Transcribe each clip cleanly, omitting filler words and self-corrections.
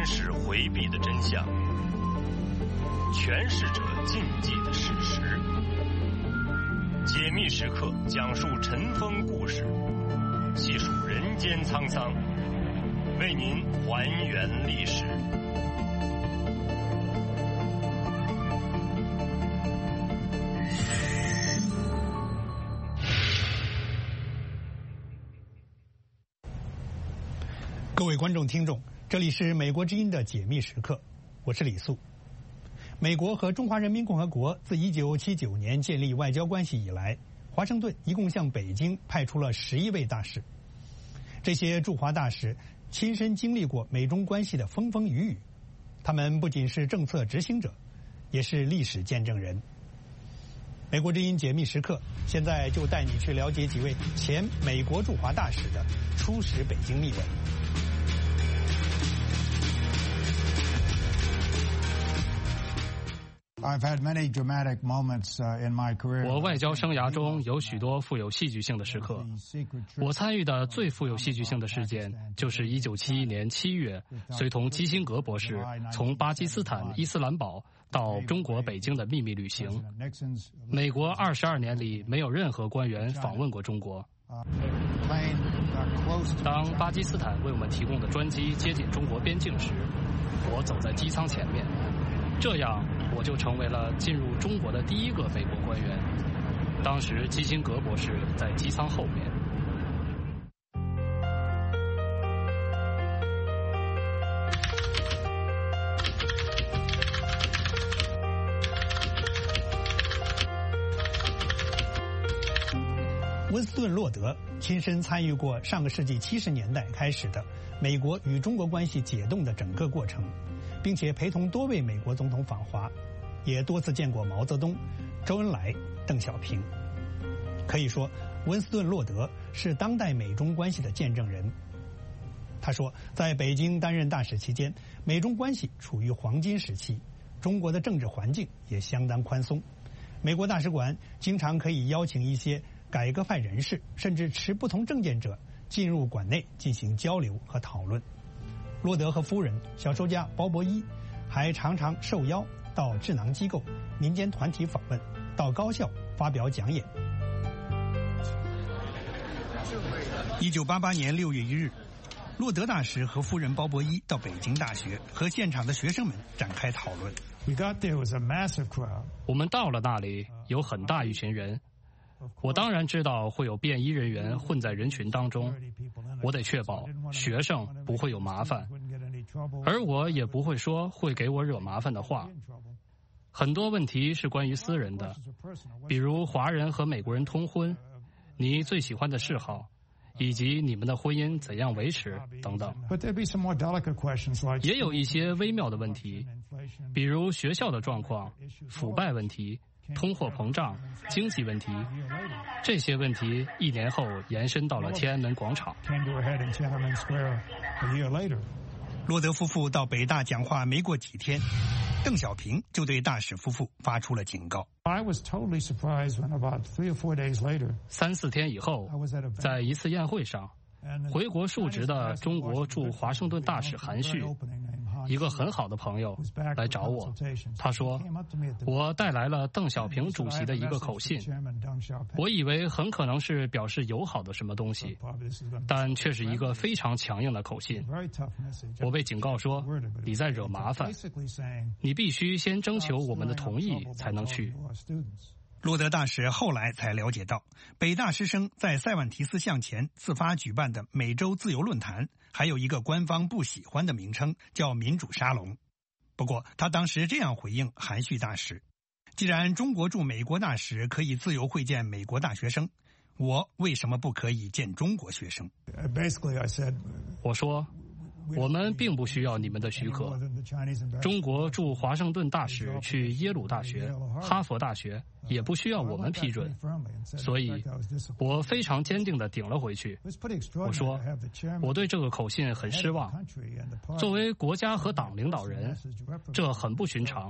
世回避的真相，诠释者禁忌的事实。解密时刻讲述尘封故事，细数人间沧桑，为您还原历史。 各位观众、听众，这里是美国之音的解密时刻，我是李素。美国和中华人民共和国自1979年建立外交关系以来，华盛顿一共向北京派出了11位大使。这些驻华大使亲身经历过美中关系的风风雨雨，他们不仅是政策执行者，也是历史见证人。美国之音解密时刻，现在就带你去了解几位前美国驻华大使的初识北京秘闻。 我外交生涯中有许多富有戏剧性的时刻。我参与的最富有戏剧性的事件，就是1971年7月，随同基辛格博士从巴基斯坦伊斯兰堡到中国北京的秘密旅行。美国22年里没有任何官员访问过中国。当巴基斯坦为我们提供的专机接近中国边境时，我走在机舱前面，这样我就成为了进入中国的第一个美国官员。当时基辛格博士在机舱后面。 温斯顿·洛德亲身参与过上个世纪70年代开始的美国与中国关系解冻的整个过程，并且陪同多位美国总统访华，也多次见过毛泽东、周恩来、邓小平。可以说，温斯顿·洛德是当代美中关系的见证人。他说，在北京担任大使期间，美中关系处于黄金时期，中国的政治环境也相当宽松。美国大使馆经常可以邀请一些改革派人士，甚至持不同政见者进入馆内进行交流和讨论。洛德和夫人小说家鲍勃伊还常常受邀到智囊机构、民间团体访问，到高校发表讲演。1988年6月1日，洛德大使和夫人鲍勃伊到北京大学和现场的学生们展开讨论。 我们到了那里，有很大一群人。我当然知道会有便衣人员混在人群当中，我得确保学生不会有麻烦，而我也不会说会给我惹麻烦的话。很多问题是关于私人的，比如华人和美国人通婚，你最喜欢的嗜好，以及你们的婚姻怎样维持等等。也有一些微妙的问题，比如学校的状况、腐败问题、通货膨胀、经济问题，这些问题1年后延伸到了天安门广场。 洛德夫妇到北大讲话没过几天，邓小平就对大使夫妇发出了警告。 3-4天以后，在一次宴会上，回国述职的中国驻华盛顿大使韩旭，一个很好的朋友，来找我。他说，我带来了邓小平主席的一个口信，我以为很可能是表示友好的什么东西，但却是一个非常强硬的口信。我被警告说，你在惹麻烦，你必须先征求我们的同意才能去。 洛德大使后来才了解到，北大师生在塞万提斯巷前自发举办的美洲自由论坛，还有一个官方不喜欢的名称，叫民主沙龙。不过他当时这样回应韩旭大使，既然中国驻美国大使可以自由会见美国大学生，我为什么不可以见中国学生？ 我说，我们并不需要你们的许可。中国驻华盛顿大使去耶鲁大学、哈佛大学也不需要我们批准，所以我非常坚定地顶了回去。我说，我对这个口信很失望。作为国家和党领导人，这很不寻常。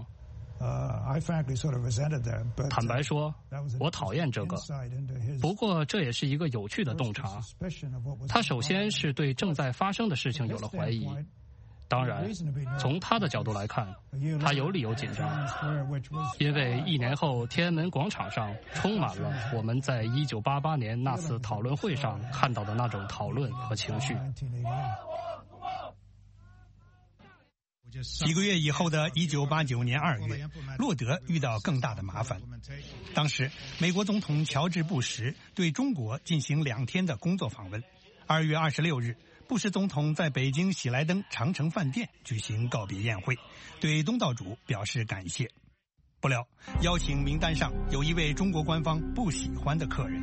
坦白说，我讨厌这个。不过这也是一个有趣的洞察。他首先是对正在发生的事情有了怀疑， 当然，从他的角度来看，他有理由紧张，因为1年后天安门广场上充满了我们在1988年那次讨论会上看到的那种讨论和情绪。 几个月以后的1989年2月，洛德遇到更大的麻烦。当时，美国总统乔治·布什对中国进行2天的工作访问。2月26日，布什总统在北京喜来登长城饭店举行告别宴会，对东道主表示感谢。不料，邀请名单上有一位中国官方不喜欢的客人。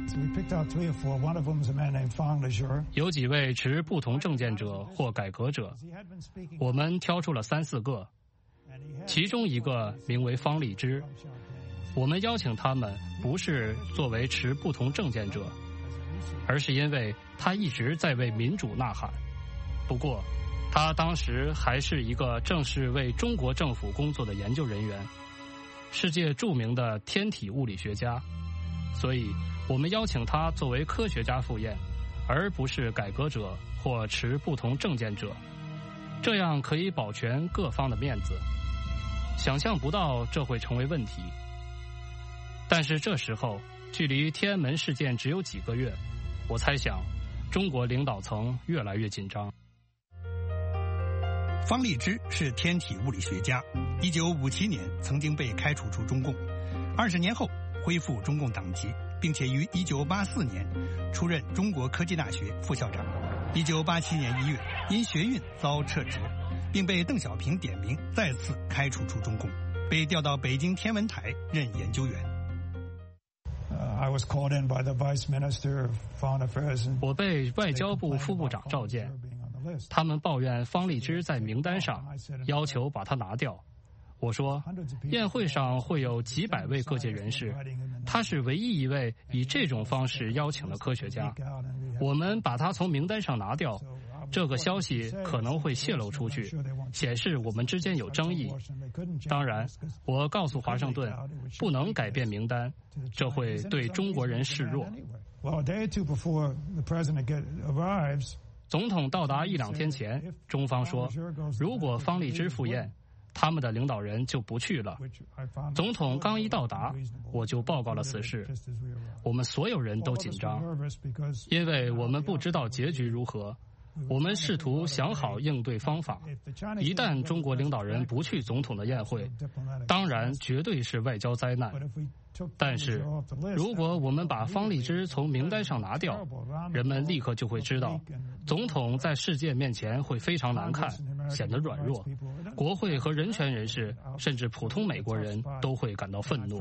有几位持不同政见者或改革者，我们挑出了3、4个，其中一个名为方励之。我们邀请他们不是作为持不同政见者，而是因为他一直在为民主呐喊。不过，他当时还是一个正式为中国政府工作的研究人员，世界著名的天体物理学家，所以我们邀请他作为科学家赴宴，而不是改革者或持不同政见者，这样可以保全各方的面子。想象不到这会成为问题。但是这时候，距离天安门事件只有几个月，我猜想，中国领导层越来越紧张。 方励之是天体物理学家，1957年曾经被开除出中共，20年后恢复中共党籍，并且于1984年出任中国科技大学副校长。1987年1月，因学运遭撤职，并被邓小平点名再次开除出中共，被调到北京天文台任研究员。 我被外交部副部长召见，他们抱怨方励之在名单上，要求把他拿掉。我说，宴会上会有几百位各界人士，他是唯一一位以这种方式邀请的科学家，我们把他从名单上拿掉，这个消息可能会泄露出去，显示我们之间有争议。当然，我告诉华盛顿，不能改变名单，这会对中国人示弱。总统到达1、2天前，中方说，如果方励之赴宴，他们的领导人就不去了。总统刚一到达，我就报告了此事。我们所有人都紧张，因为我们不知道结局如何。我们试图想好应对方法，一旦中国领导人不去总统的宴会，当然绝对是外交灾难。但是，如果我们把方励之从名单上拿掉，人们立刻就会知道，总统在世界面前会非常难看，显得软弱，国会和人权人士，甚至普通美国人都会感到愤怒。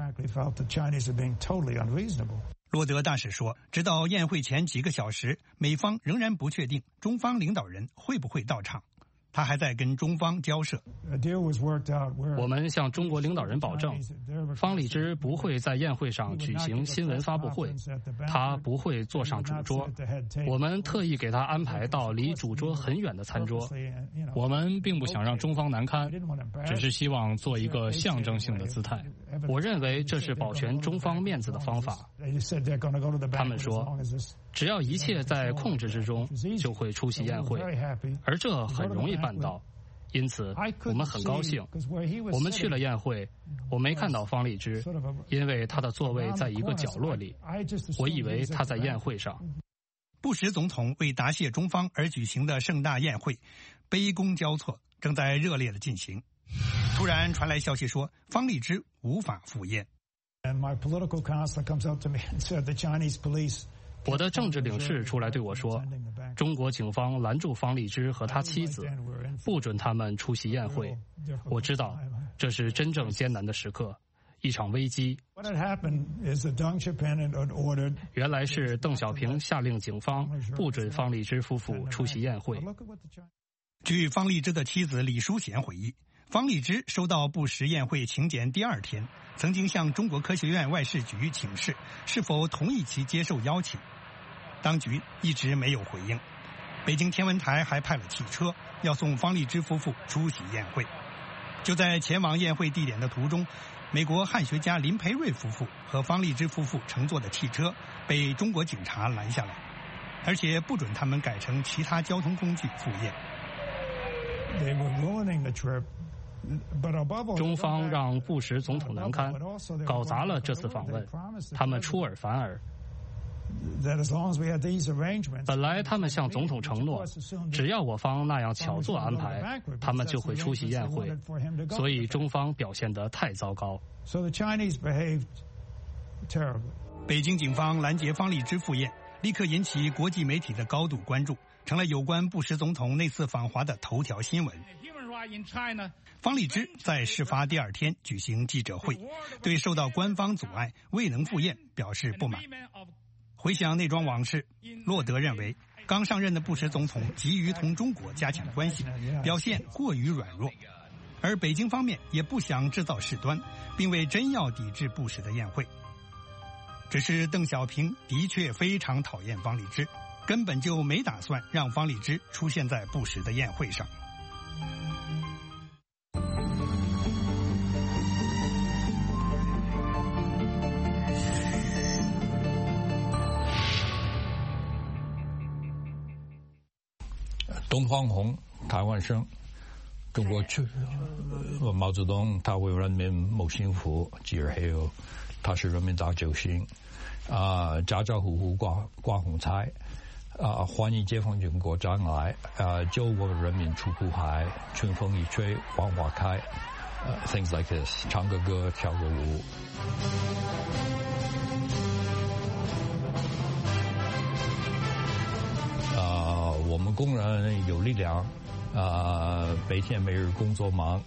洛德大使说，直到宴会前几个小时，美方仍然不确定中方领导人会不会到场。他还在跟中方交涉。 我们向中国领导人保证，方励之不会在宴会上举行新闻发布会，他不会坐上主桌。我们特意给他安排到离主桌很远的餐桌。我们并不想让中方难堪，只是希望做一个象征性的姿态。我认为这是保全中方面子的方法。他们说，只要一切在控制之中，就会出席宴会，而这很容易办到。因此，我们很高兴。我们去了宴会，我没看到方励之，因为他的座位在一个角落里。我以为他在宴会上。 布什总统为答谢中方而举行的盛大宴会，杯弓交错，正在热烈的进行。突然传来消息说，方励之无法赴宴。 我的政治领事出来对我说，中国警方拦住方励之和他妻子，不准他们出席宴会。我知道这是真正艰难的时刻，一场危机。原来是邓小平下令警方不准方励之夫妇出席宴会。 据方励之的妻子李淑贤回忆，方励之收到布什宴会请柬第2天，曾经向中国科学院外事局请示是否同意其接受邀请，当局一直没有回应。北京天文台还派了汽车要送方励之夫妇出席宴会。就在前往宴会地点的途中，美国汉学家林培瑞夫妇和方励之夫妇乘坐的汽车被中国警察拦下来，而且不准他们改乘其他交通工具赴宴。 中方让布什总统难堪，搞砸了这次访问，他们出尔反尔。本来他们向总统承诺，只要我方那样巧做安排，他们就会出席宴会，所以中方表现得太糟糕。 北京警方拦截方励之赴宴，立刻引起国际媒体的高度关注，成了有关布什总统那次访华的头条新闻。方励之在事发第2天举行记者会，对受到官方阻碍未能赴宴表示不满。回想那桩往事，洛德认为刚上任的布什总统急于同中国加强关系，表现过于软弱，而北京方面也不想制造事端，并未真要抵制布什的宴会。只是邓小平的确非常讨厌方励之，根本就没打算让方励之出现在布什的宴会上。 东方红，台湾生，中国毛泽东他为人民谋幸福，继而还有他是人民大救星，家家户户挂红菜，欢迎解放军国战来，救我们人民出苦海，春风一吹黄花开，things like this， 唱个歌，跳个舞。我们工人有力量，白天每日工作忙。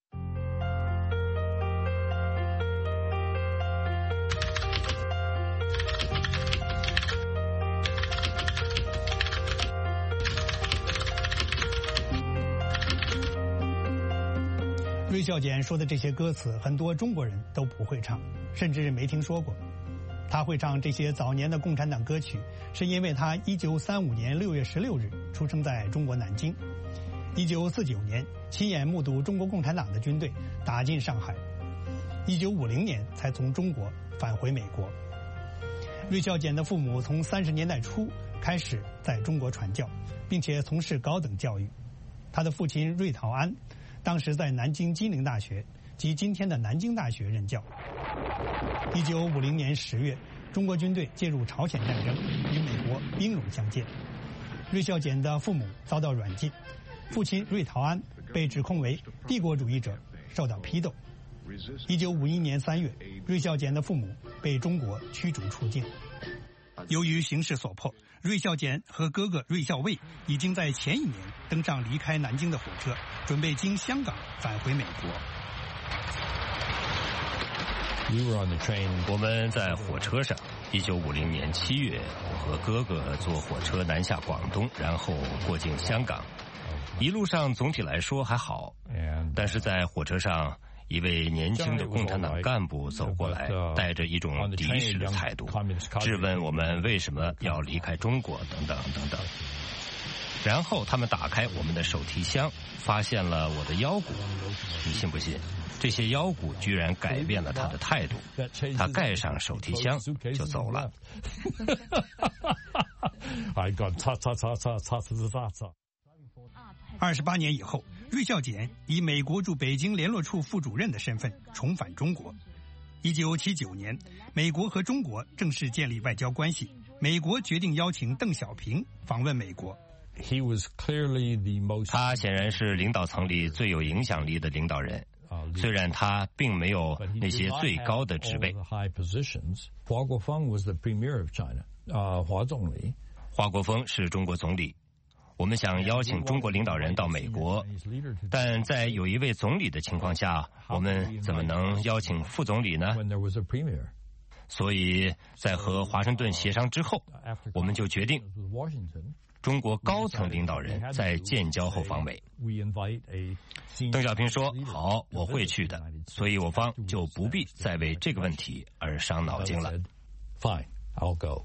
芮孝俭说的这些歌词，很多中国人都不会唱，甚至没听说过。他会唱这些早年的共产党歌曲，是因为他1935年6月16日出生在中国南京，1949年亲眼目睹中国共产党的军队打进上海，1950年才从中国返回美国。芮孝俭的父母从30年代初开始在中国传教，并且从事高等教育。他的父亲芮陶安当时在南京金陵大学及今天的南京大学任教。1950年10月，中国军队介入朝鲜战争，与美国兵戎相见。芮孝俭的父母遭到软禁，父亲芮陶安被指控为帝国主义者，受到批斗。1951年3月，芮孝俭的父母被中国驱逐出境。由于形势所迫，芮孝俭和哥哥芮孝卫已经在前1年登上离开南京的火车，准备经香港返回美国。 我们在火车上，1950年7月，我和哥哥坐火车南下广东，然后过境香港。一路上总体来说还好，但是在火车上，一位年轻的共产党干部走过来，带着一种敌视的态度，质问我们为什么要离开中国等等等等。然后他们打开我们的手提箱，发现了我的腰鼓。你信不信？这些腰鼓居然改变了他的态度，他盖上手提箱就走了。 28年以后，芮孝俭以美国驻北京联络处副主任的身份重返中国。1979年，美国和中国正式建立外交关系，美国决定邀请邓小平访问美国。 他显然是领导层里最有影响力的领导人，虽然他并没有那些最高的职位。华国锋是中国总理。我们想邀请中国领导人到美国，但在有一位总理的情况下，我们怎么能邀请副总理呢？所以在和华盛顿协商之后，我们就决定中国高层领导人在建交后访美。邓小平说好，我会去的，所以我方就不必再为这个问题而伤脑筋了。 Fine, I'll go.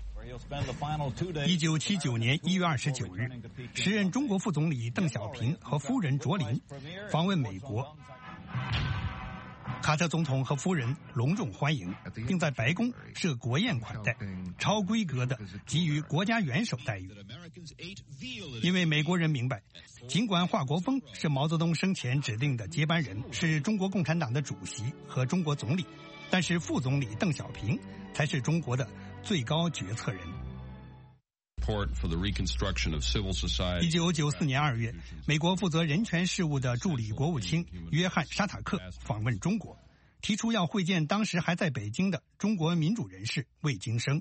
1979年1月29日，时任中国副总理邓小平和夫人卓琳访问美国。 卡特总统和夫人隆重欢迎，并在白宫设国宴款待，超规格的给予国家元首待遇。因为美国人明白，尽管华国锋是毛泽东生前指定的接班人，是中国共产党的主席和中国总理，但是副总理邓小平才是中国的最高决策人。1994年2月，美国负责人权事务的助理国务卿约翰·沙塔克访问中国，提出要会见当时还在北京的中国民主人士魏京生。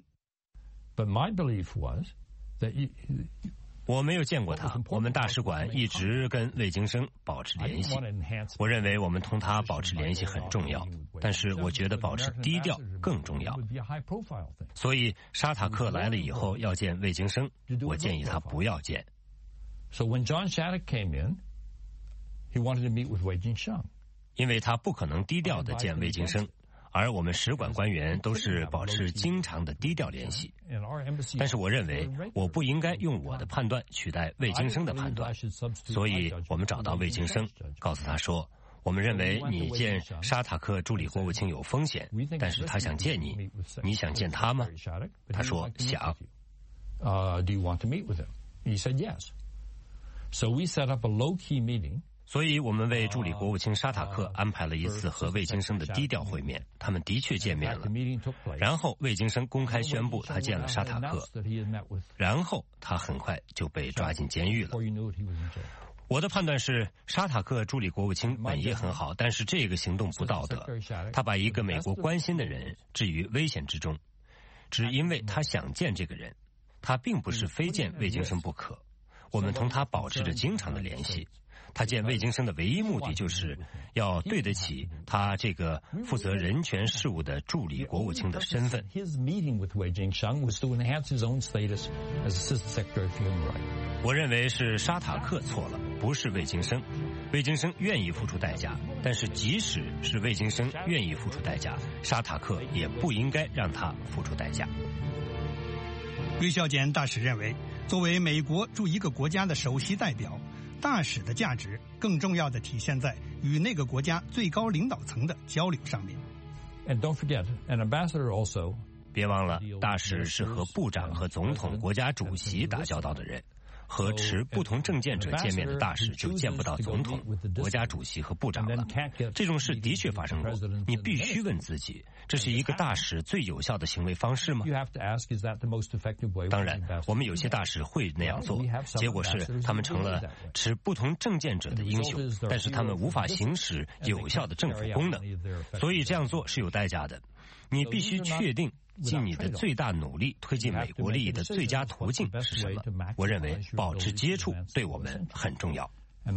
我没有见过他，我们大使馆一直跟魏京生保持联系。我认为我们同他保持联系很重要，但是我觉得保持低调更重要。所以沙塔克来了以后要见魏京生，我建议他不要见。因为他不可能低调地见魏京生。而我们使馆官员都是保持经常的低调联系，但是我认为我不应该用我的判断取代魏京生的判断，所以我们找到魏京生，告诉他说，我们认为你见沙塔克助理国务卿有风险，但是他想见你，你想见他吗？他说想。 Do you want to meet with him? He said yes. So we set up a low-key meeting. 所以我们为助理国务卿沙塔克安排了一次和魏京生的低调会面，他们的确见面了。然后魏京生公开宣布他见了沙塔克，然后他很快就被抓进监狱了。我的判断是，沙塔克助理国务卿本意很好，但是这个行动不道德，他把一个美国关心的人置于危险之中，只因为他想见这个人，他并不是非见魏京生不可。我们同他保持着经常的联系。他见魏京生的唯一目的就是要对得起他这个负责人权事务的助理国务卿的身份。我认为是沙塔克错了，不是魏京生。魏京生愿意付出代价，但是即使是魏京生愿意付出代价，沙塔克也不应该让他付出代价。 吕孝简大使认为，作为美国驻一个国家的首席代表，大使的价值更重要的体现在与那个国家最高领导层的交流上面。 And don't forget, an ambassador also. 别忘了，大使是和部长和总统、国家主席打交道的人。和持不同政见者见面的大使就见不到总统、国家主席和部长了。这种事的确发生过。你必须问自己，这是一个大使最有效的行为方式吗？当然，我们有些大使会那样做，结果是他们成了持不同政见者的英雄，但是他们无法行使有效的政府功能，所以这样做是有代价的。你必须确定尽你的最大努力推进美国利益的最佳途径是什么？我认为保持接触对我们很重要。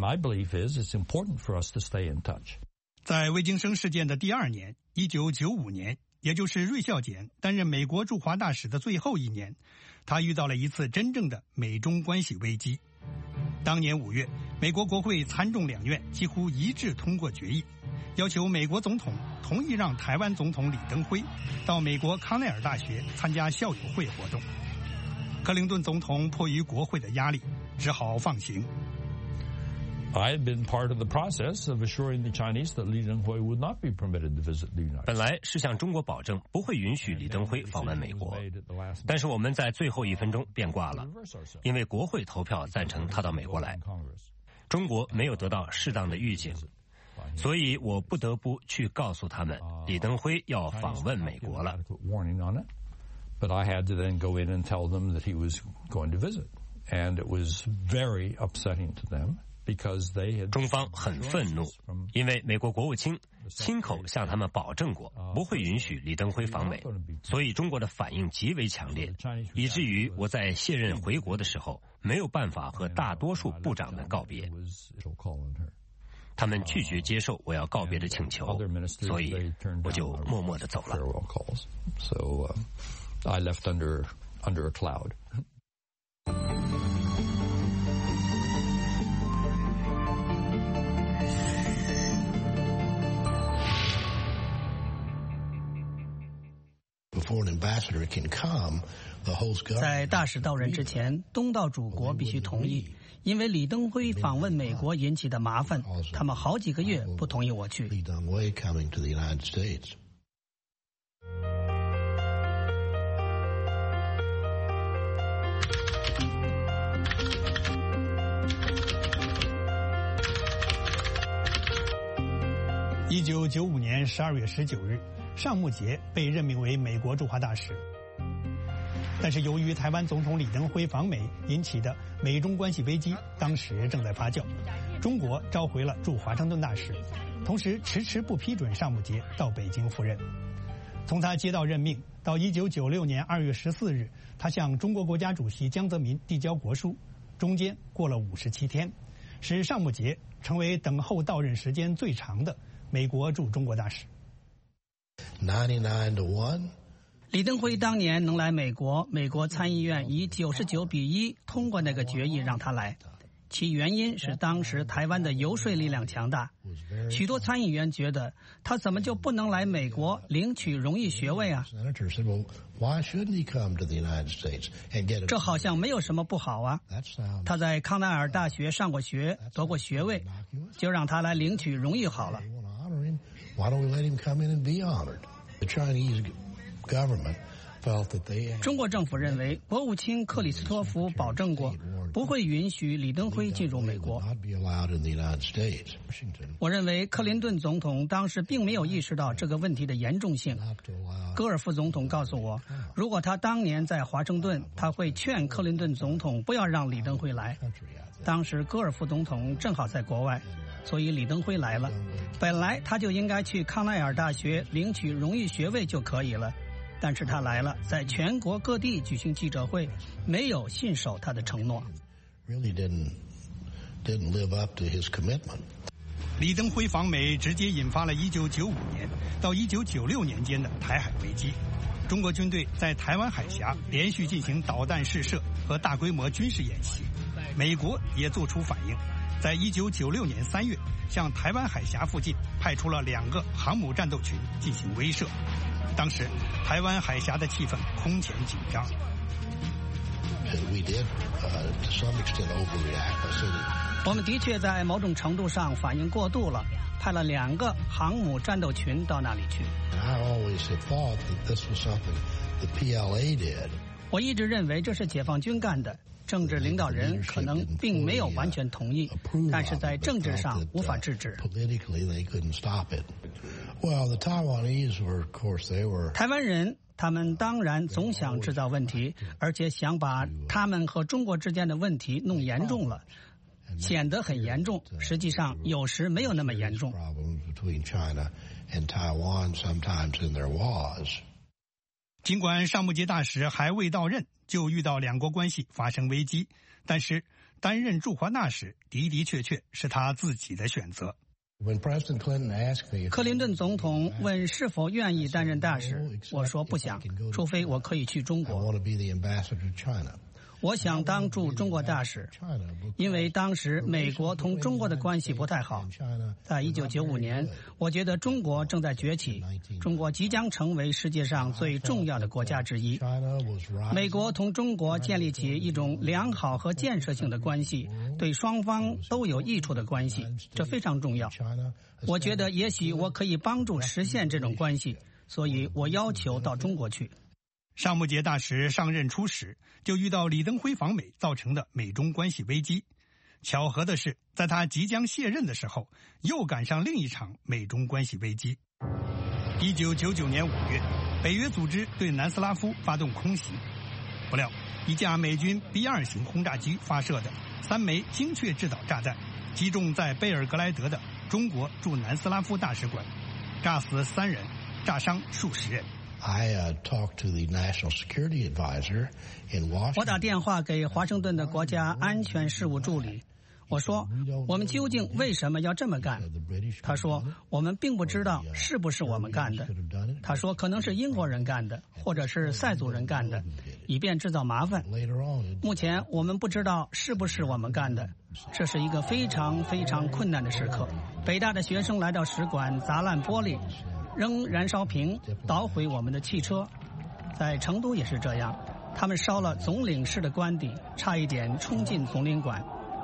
在魏京生事件的第2年，1995年，也就是芮孝简担任美国驻华大使的最后1年，他遇到了一次真正的美中关系危机。当年5月，美国国会参众两院几乎一致通过决议，要求美国总统同意让台湾总统李登辉到美国康奈尔大学参加校友会活动。克林顿总统迫于国会的压力，只好放行。 I had been part of the process of assuring the Chinese that Li Denghui would not be permitted to visit the United States. 本来是向中国保证不会允许李登辉访问美国，但是我们在最后1分钟变卦了，因为国会投票赞成他到美国来。中国没有得到适当的预警，所以我不得不去告诉他们，李登辉要访问美国了。 But I had to then go in and tell them that he was going to visit, and it was very upsetting to them. 中方很愤怒，因为美国国务卿亲口向他们保证过不会允许李登辉访美，所以中国的反应极为强烈，以至于我在卸任回国的时候没有办法和大多数部长们告别。他们拒绝接受我要告别的请求，所以我就默默地走了。 So I left under a cloud. Before an 在大使到任之前，东道主国必须同意。因为李登辉访问美国引起的麻烦，他们好几个月不同意我去。 1995年12月19日，尚木杰被任命为美国驻华大使。但是由于台湾总统李登辉访美引起的美中关系危机当时正在发酵，中国召回了驻华盛顿大使，同时迟迟不批准尚木杰到北京赴任。从他接到任命到1996年2月14日，他向中国国家主席江泽民递交国书，中间过了57天，使尚木杰成为等候到任时间最长的美国驻中国大使。 99-1。李登辉当年能来美国，美国参议院以99-1通过那个决议让他来，其原因是当时台湾的游说力量强大，许多参议员觉得他怎么就不能来美国领取荣誉学位啊？这好像没有什么不好啊。他在康奈尔大学上过学，得过学位，就让他来领取荣誉好了。中国政府认为，国务卿克里斯托弗保证过不会允许李登辉进入美国。我认为克林顿总统当时并没有意识到这个问题的严重性。戈尔副总统告诉我，如果他当年在华盛顿，他会劝克林顿总统不要让李登辉来。当时戈尔副总统正好在国外，所以李登辉来了，本来他就应该去康奈尔大学领取荣誉学位就可以了，但是他来了，在全国各地举行记者会，没有信守他的承诺。 李登辉访美直接引发了1995年到1996年间的台海危机。中国军队在台湾海峡连续进行导弹试射和大规模军事演习，美国也做出反应，在1996年3月向台湾海峡附近派出了2个航母战斗群进行威慑。当时台湾海峡的气氛空前紧张。 我们的确在某种程度上反应过度了，派了2个航母战斗群到那里去。我一直认为这是解放军干的，政治领导人可能并没有完全同意，但是在政治上无法制止。台湾人他们当然总想制造问题，而且想把他们和中国之间的问题弄严重了，显得很严重，实际上有时没有那么严重。 尽管尚木杰大使还未到任，就遇到2国关系发生危机，但是担任驻华大使的确是他自己的选择。 克林顿总统问是否愿意担任大使，我说不想，除非我可以去中国。我想当驻中国大使，因为当时美国同中国的关系不太好。在1995年，我觉得中国正在崛起，中国即将成为世界上最重要的国家之一。美国同中国建立起一种良好和建设性的关系，对双方都有益处的关系，这非常重要。我觉得也许我可以帮助实现这种关系，所以我要求到中国去。 尚木杰大使上任初时就遇到李登辉访美造成的美中关系危机。巧合的是，在他即将卸任的时候，又赶上另一场美中关系危机。1999年5月，北约组织对南斯拉夫发动空袭，不料一架美军 B-2 型轰炸机发射的3枚精确制导炸弹击中在贝尔格莱德的中国驻南斯拉夫大使馆，炸死3人，炸伤数十人。 我打电话给华盛顿的国家安全事务助理，我说我们究竟为什么要这么干？他说我们并不知道是不是我们干的。他说可能是英国人干的，或者是塞族人干的，以便制造麻烦。目前我们不知道是不是我们干的，这是一个非常非常困难的时刻。北大的学生来到使馆，砸烂玻璃，扔燃烧瓶，捣毁我们的汽车。 在成都也是这样，他们烧了总领事的官邸，差一点冲进总领馆。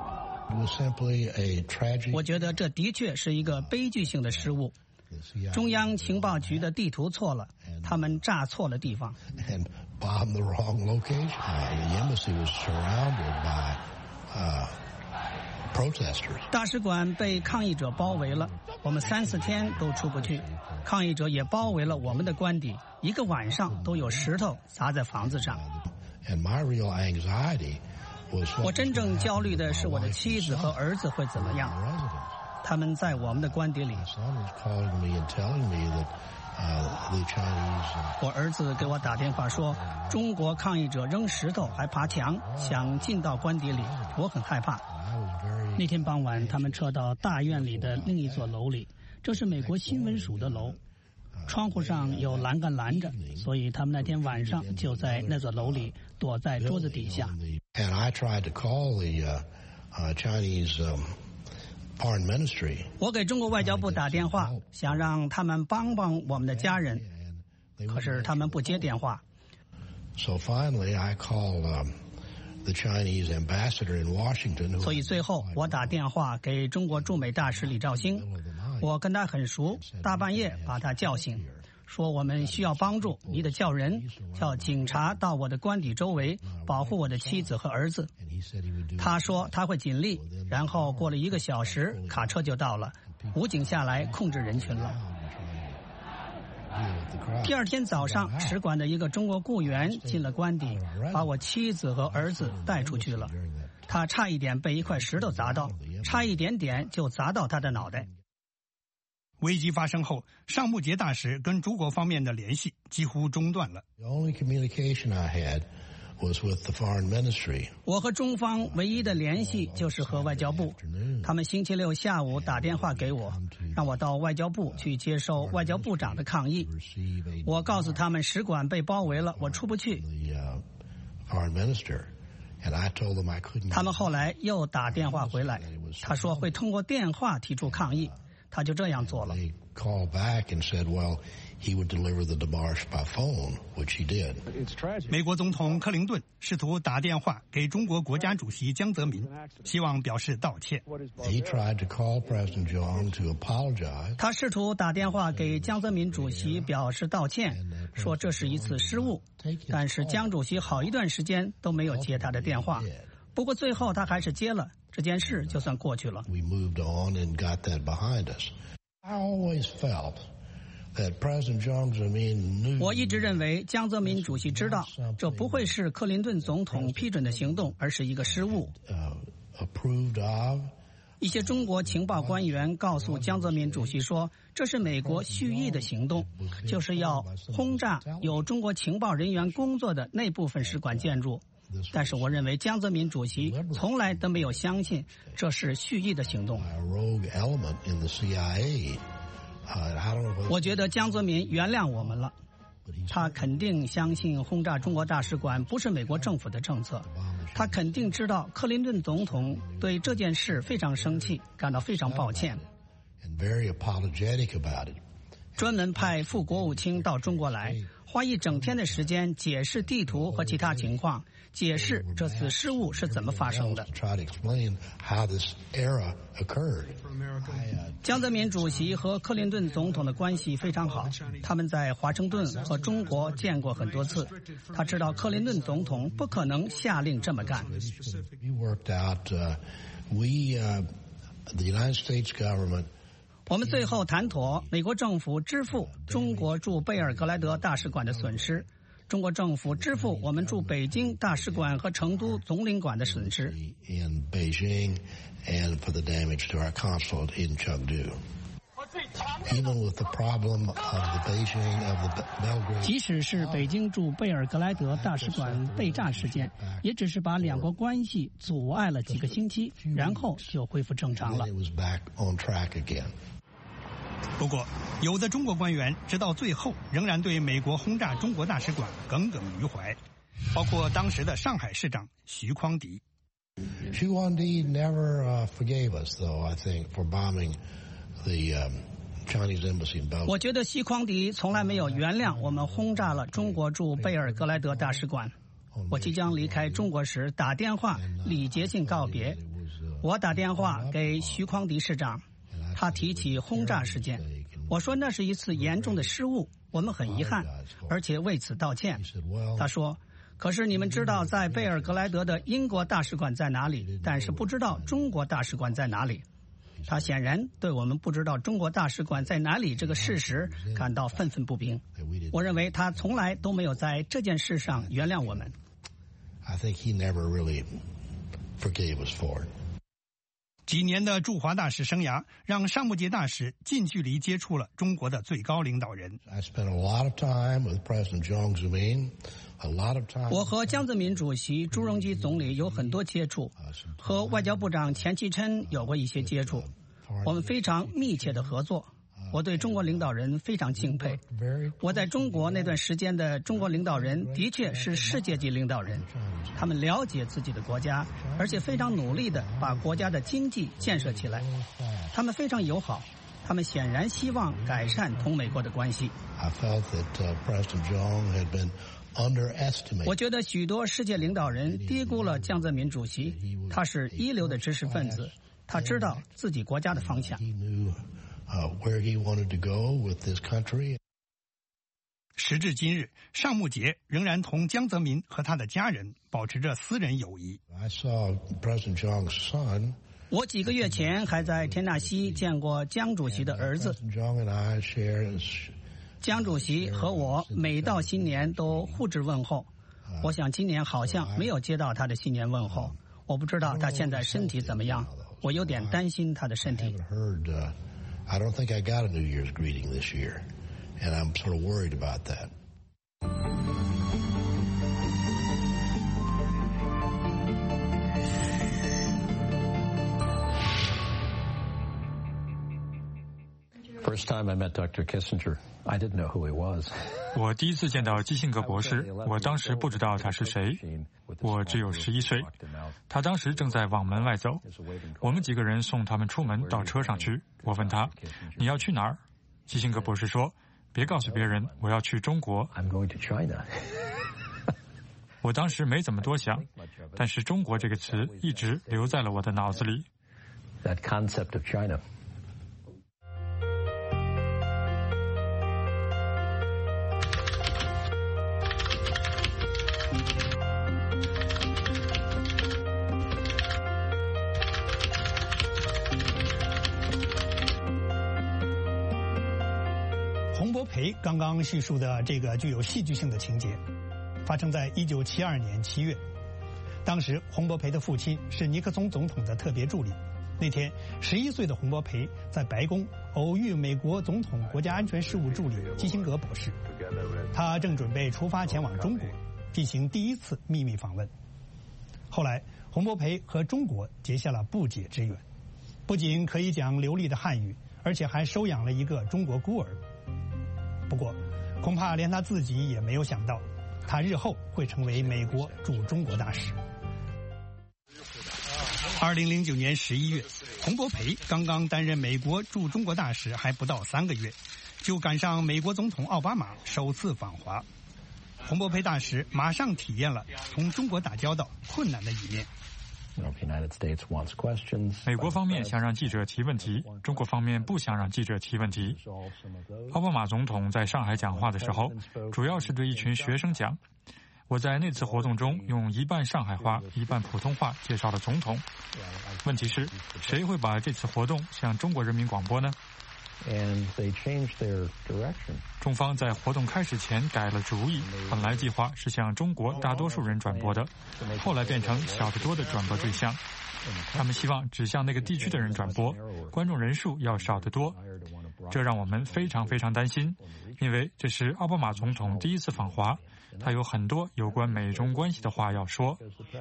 我觉得这的确是一个悲剧性的失误。中央情报局的地图错了，他们炸错了地方。大使馆被抗议者包围了，我们3、4天都出不去。抗议者也包围了我们的官邸，一个晚上都有石头砸在房子上。我真正焦虑的是我的妻子和儿子会怎么样。他们在我们的官邸里。我儿子给我打电话说，中国抗议者扔石头还爬墙，想进到官邸里，我很害怕。 那天傍晚，他们撤到大院里的另一座楼里，这是美国新闻署的楼，窗户上有栏杆拦着，所以他们那天晚上就在那座楼里躲在桌子底下。 我给中国外交部打电话，想让他们帮帮我们的家人，可是他们不接电话。所以最后我打电话给中国驻美大使李肇星，我跟他很熟，大半夜把他叫醒，说我们需要帮助，你得叫人，叫警察到我的官邸周围保护我的妻子和儿子。他说他会尽力，然后过了1个小时，卡车就到了，武警下来控制人群了。第2天早上，使馆的一个中国雇员进了官邸，把我妻子和儿子带出去了。他差一点被一块石头砸到，差一点点就砸到他的脑袋。 危机发生后，尚木杰大使跟中国方面的联系几乎中断了。我和中方唯一的联系就是和外交部，他们星期6下午打电话给我，让我到外交部去接受外交部长的抗议。我告诉他们使馆被包围了，我出不去。他们后来又打电话回来，他说会通过电话提出抗议，他就这样做了。美国总统克林顿试图打电话给中国国家主席江泽民，希望表示道歉。他试图打电话给江泽民主席表示道歉，说这是一次失误，但是江主席好一段时间都没有接他的电话。不过最后他还是接了，这件事就算过去了。我一直认为江泽民主席知道这不会是克林顿总统批准的行动，而是一个失误。一些中国情报官员告诉江泽民主席说，这是美国蓄意的行动，就是要轰炸有中国情报人员工作的那部分使馆建筑。但是我认为江泽民主席从来都没有相信这是蓄意的行动。我觉得江泽民原谅我们了，他肯定相信轰炸中国大使馆不是美国政府的政策，他肯定知道克林顿总统对这件事非常生气，感到非常抱歉，专门派副国务卿到中国来，花1整天的时间解释地图和其他情况，解释这次失误是怎么发生的。江泽民主席和克林顿总统的关系非常好，他们在华盛顿和中国见过很多次，他知道克林顿总统不可能下令这么干。我们最后谈妥，美国政府支付中国驻贝尔格莱德大使馆的损失，中国政府支付我们驻北京大使馆和成都总领馆的损失。 即使是北京驻贝尔格莱德大使馆被炸事件，也只是把2国关系阻碍了几个星期，然后就恢复正常了。 不过，有的中国官员直到最后仍然对美国轰炸中国大使馆耿耿于怀，包括当时的上海市长徐匡迪。 Xu Guangdi never forgave us, though, I think, for bombing the 我觉得西匡迪从来没有原谅我们轰炸了中国驻贝尔格莱德大使馆。我即将离开中国时打电话礼节性告别，我打电话给徐匡迪市长，他提起轰炸事件，我说那是一次严重的失误，我们很遗憾，而且为此道歉。他说，可是你们知道在贝尔格莱德的英国大使馆在哪里，但是不知道中国大使馆在哪里。他显然对我们不知道中国大使馆在哪里这个事实感到愤愤不平。我认为他从来都没有在这件事上原谅我们。 I think he never really forgave us for it. 几年的驻华大使生涯，让尚木杰大使近距离接触了中国的最高领导人。 I spent a lot of time with President Jiang Zemin, a lot of time. 我和江泽民主席、朱镕基总理有很多接触，和外交部长钱其琛有过一些接触，我们非常密切的合作。我对中国领导人非常敬佩。我在中国那段时间的中国领导人的确是世界级领导人，他们了解自己的国家，而且非常努力地把国家的经济建设起来。他们非常友好，他们显然希望改善同美国的关系。我觉得许多世界领导人低估了江泽民主席，他是一流的知识分子，他知道自己国家的方向。 Where he wanted to go with this country. 时至今日，尚木杰仍然同江泽民和他的家人保持着私人友谊。 I saw President Jiang's son. 我几个月前还在田纳西见过江主席的儿子。江主席和我每到新年都互致问候。我想今年好像没有接到他的新年问候，我不知道他现在身体怎么样，我有点担心他的身体。 I don't think I got a New Year's greeting this year, and I'm sort of worried about that. First time I met Dr. Kissinger, I didn't know who he was. 我第一次见到基辛格博士，我当时不知道他是谁，我只有11岁。他当时正在往门外走，我们几个人送他们出门到车上去。我问他，你要去哪儿？基辛格博士说，别告诉别人，我要去中国。 I'm going to China. 我当时没怎么多想，但是中国这个词一直留在了我的脑子里。 That concept of China. 洪博培刚刚叙述的这个具有戏剧性的情节，发生在1972年7月。当时洪博培的父亲是尼克松总统的特别助理。那天11岁的洪博培在白宫偶遇美国总统国家安全事务助理基辛格博士，他正准备出发前往中国进行第一次秘密访问。后来洪博培和中国结下了不解之缘，不仅可以讲流利的汉语，而且还收养了一个中国孤儿。不过恐怕连他自己也没有想到，他日后会成为美国驻中国大使。2009年11月，洪博培刚刚担任美国驻中国大使还不到3个月，就赶上美国总统奥巴马首次访华。洪博培大使马上体验了同中国打交道困难的一面。 美国方面想让记者提问题，中国方面不想让记者提问题。奥巴马总统在上海讲话的时候，主要是对一群学生讲。我在那次活动中用一半上海话一半普通话介绍了总统。问题是，谁会把这次活动向中国人民广播呢？中方在活动开始前改了主意，本来计划是向中国大多数人转播的，后来变成小得多的转播对象。他们希望只向那个地区的人转播，观众人数要少得多。这让我们非常非常担心，因为这是奥巴马总统第一次访华，他有很多有关美中关系的话要说。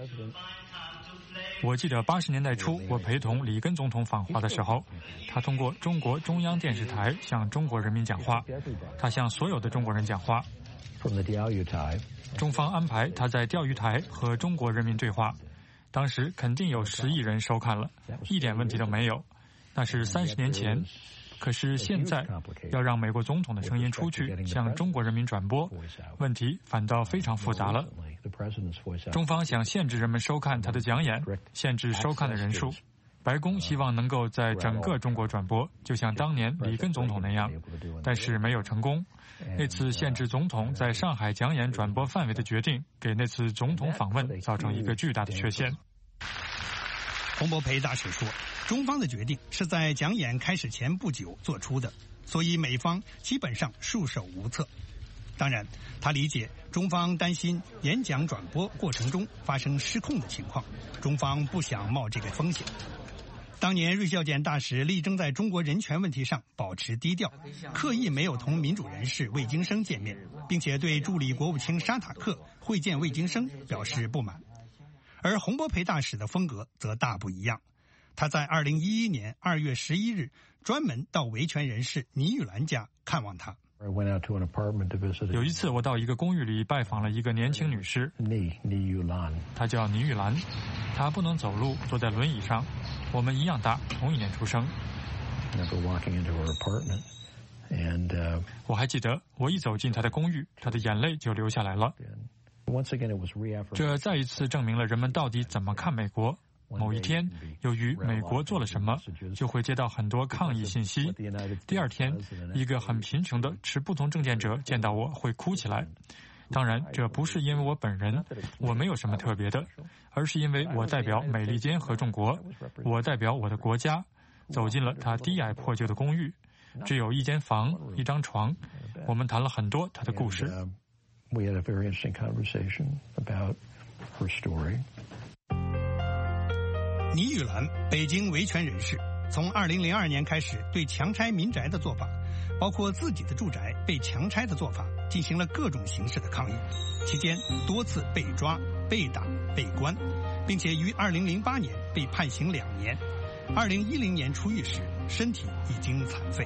我记得80年代初，我陪同里根总统访华的时候，他通过中国中央电视台向中国人民讲话，他向所有的中国人讲话。中方安排他在钓鱼台和中国人民对话，当时肯定有10亿人收看了，一点问题都没有。那是30年前， 可是现在要让美国总统的声音出去，向中国人民转播，问题反倒非常复杂了。中方想限制人们收看他的讲演，限制收看的人数。白宫希望能够在整个中国转播，就像当年里根总统那样，但是没有成功。那次限制总统在上海讲演转播范围的决定，给那次总统访问造成一个巨大的缺陷。 洪博培大使说，中方的决定是在讲演开始前不久做出的，所以美方基本上束手无策。当然，他理解中方担心演讲转播过程中发生失控的情况，中方不想冒这个风险。当年瑞孝俭大使力争在中国人权问题上保持低调，刻意没有同民主人士魏京生见面，并且对助理国务卿沙塔克会见魏京生表示不满。而洪博培大使的风格则大不一样，他在2011年2月11日专门到维权人士倪玉兰家看望他。 有一次我到一个公寓里拜访了一个年轻女士，她叫倪玉兰，她不能走路，坐在轮椅上，我们一样大，同一年出生。我还记得我一走进她的公寓，她的眼泪就流下来了。这再一次证明了人们到底怎么看美国。某一天，由于美国做了什么，就会接到很多抗议信息。第二天，一个很贫穷的持不同政见者见到我会哭起来。当然，这不是因为我本人，我没有什么特别的，而是因为我代表美利坚合众国，我代表我的国家，走进了他低矮破旧的公寓，只有一间房，一张床。我们谈了很多他的故事。 倪玉兰，北京维权人士，从2002年开始对强拆民宅的做法，包括自己的住宅被强拆的做法，进行了各种形式的抗议，期间多次被抓、被打、被关，并且于2008年被判刑2年。2010年出狱时，身体已经残废。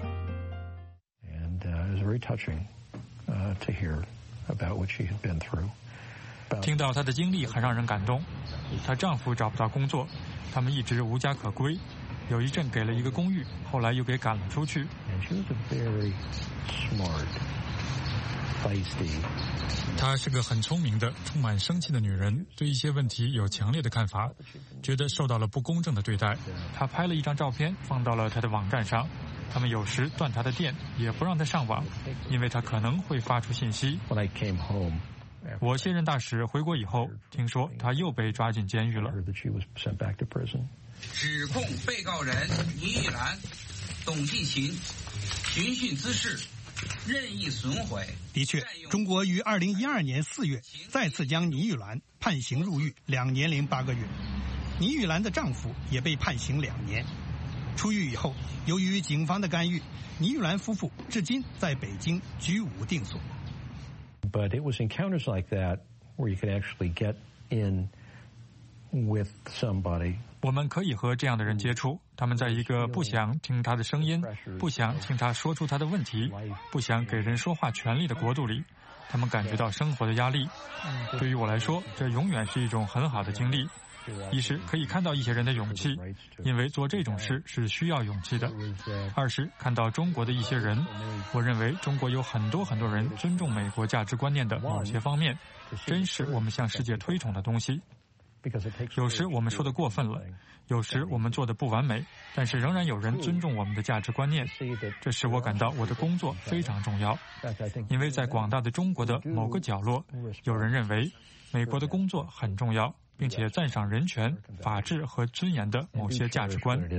听到她的经历很让人感动。她丈夫找不到工作，他们一直无家可归，有一阵给了一个公寓，后来又给赶了出去。她是个很聪明的、充满生气的女人，对一些问题有强烈的看法，觉得受到了不公正的对待。她拍了一张照片放到了她的网站上，他们有时断她的电，也不让她上网，因为她可能会发出信息。我卸任大使回国以后，听说他又被抓进监狱了。 指控被告人倪玉兰、董继勤寻衅滋事、任意损毁。 的确，中国于2012年4月再次将倪玉兰判刑入狱2年零8个月，倪玉兰的丈夫也被判刑2年。出狱以后，由于警方的干预，倪玉兰夫妇至今在北京居无定所。 But it was encounters like that where you could actually get in with somebody. 我们可以和这样的人接触，他们在一个不想听他的声音，不想听他说出他的问题，不想给人说话权利的国度里，他们感觉到生活的压力。对于我来说，这永远是一种很好的经历。一是可以看到一些人的勇气，因为做这种事是需要勇气的；二是看到中国的一些人，我认为中国有很多人尊重美国价值观念的某些方面，真是我们向世界推崇的东西。有时我们说的过分了，有时我们做的不完美，但是仍然有人尊重我们的价值观念，这使我感到我的工作非常重要。因为在广大的中国的某个角落，有人认为美国的工作很重要，并且赞赏人权、法治和尊严的某些价值观。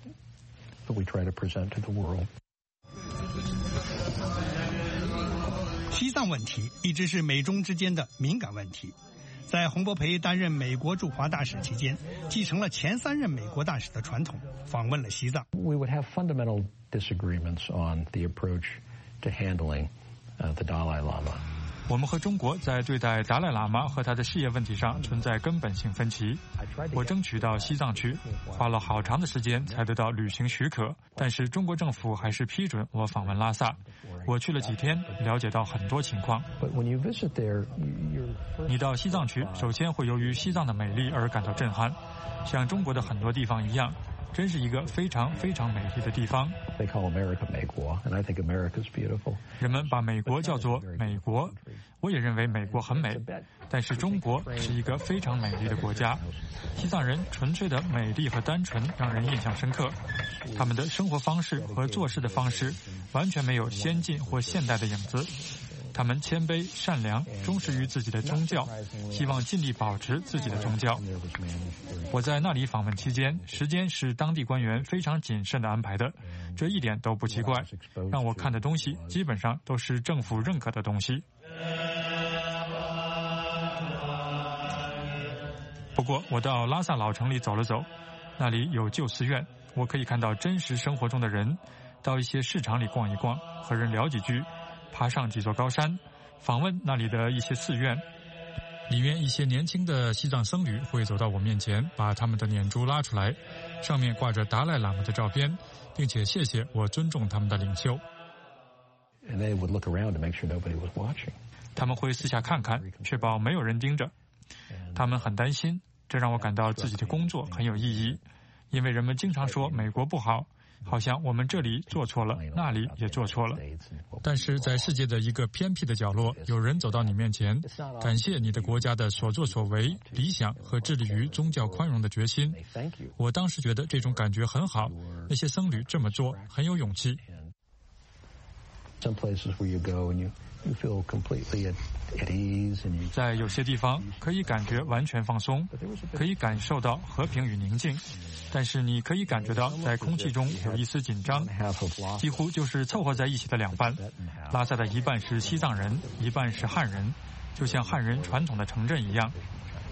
西藏问题一直是美中之间的敏感问题。在洪博培担任美国驻华大使期间，继承了前3任美国大使的传统，访问了西藏。 We would have fundamental disagreements on the approach to handling the Dalai Lama. 我们和中国在对待达赖喇嘛和他的事业问题上存在根本性分歧。我争取到西藏去，花了好长的时间才得到旅行许可，但是中国政府还是批准我访问拉萨。我去了几天，了解到很多情况。你到西藏去，首先会由于西藏的美丽而感到震撼，像中国的很多地方一样， 真是一个非常非常美丽的地方。 They call America 美国 and I think America's beautiful. 人们把美国叫做美国，我也认为美国很美，但是中国是一个非常美丽的国家。西藏人纯粹的美丽和单纯让人印象深刻，他们的生活方式和做事的方式完全没有先进或现代的影子。他们谦卑、善良，忠实于自己的宗教，希望尽力保持自己的宗教。我在那里访问期间，时间是当地官员非常谨慎地安排的，这一点都不奇怪。让我看的东西基本上都是政府认可的东西。不过，我到拉萨老城里走了走，那里有旧寺院，我可以看到真实生活中的人，到一些市场里逛一逛，和人聊几句，爬上几座高山，访问那里的一些寺院。里面一些年轻的西藏僧侣会走到我面前，把他们的念珠拉出来，上面挂着达赖喇嘛的照片，并且谢谢我尊重他们的领袖。他们会四下看看，确保没有人盯着。他们很担心，这让我感到自己的工作很有意义，因为人们经常说美国不好，好像我们这里做错了，那里也做错了。但是在世界的一个偏僻的角落，有人走到你面前，感谢你的国家的所作所为、理想和致力于宗教宽容的决心。我当时觉得这种感觉很好，那些僧侣这么做很有勇气。在有些地方可以感觉完全放松，可以感受到和平与宁静，但是你可以感觉到在空气中有一丝紧张，几乎就是凑合在一起的两半。拉萨的一半是西藏人，一半是汉人，就像汉人传统的城镇一样。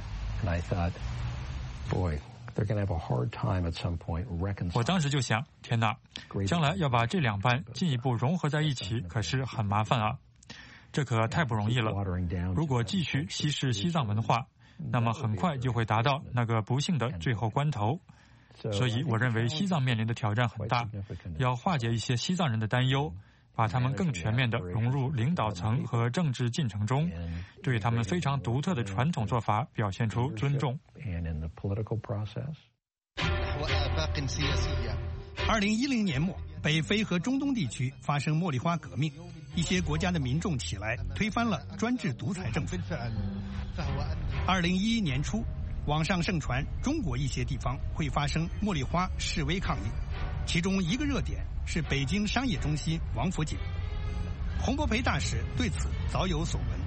我当时就想，天哪，将来要把这两半进一步融合在一起，可是很麻烦啊。这可太不容易了。如果继续稀释西藏文化，那么很快就会达到那个不幸的最后关头。所以我认为西藏面临的挑战很大，要化解一些西藏人的担忧，把他们更全面地融入领导层和政治进程中，对他们非常独特的传统做法表现出尊重。 2010年末，北非和中东地区发生茉莉花革命，一些国家的民众起来推翻了专制独裁政府。2011年初，网上盛传中国一些地方会发生茉莉花示威抗议，其中一个热点是北京商业中心王府井。洪博培大使对此早有所闻。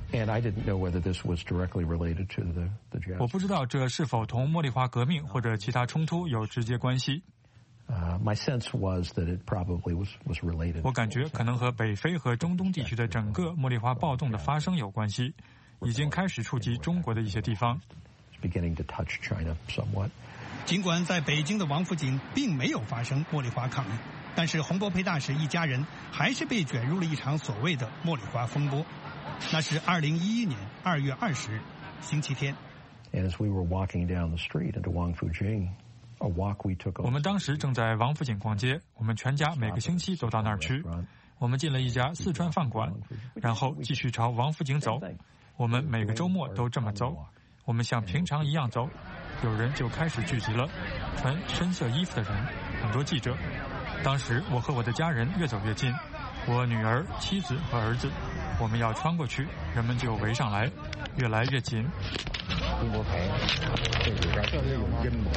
我不知道这是否同茉莉花革命或者其他冲突有直接关系。我感觉可能和北非和中东地区的整个茉莉花暴动的发生有关系，已经开始触及中国的一些地方。 尽管在北京的王府井并没有发生茉莉花抗议，但是洪博培大使一家人还是被卷入了一场所谓的茉莉花风波。那是2011年2月20日，星期天。 我们当时正在王府井逛街，我们全家每个星期都到那儿去。我们进了一家四川饭馆，然后继续朝王府井走。我们每个周末都这么走，我们像平常一样走。有人就开始聚集了，穿深色衣服的人，很多记者。当时我和我的家人越走越近，我女儿、妻子和儿子，我们要穿过去，人们就围上来，越来越紧。 洪博培，这里边确实有阴谋。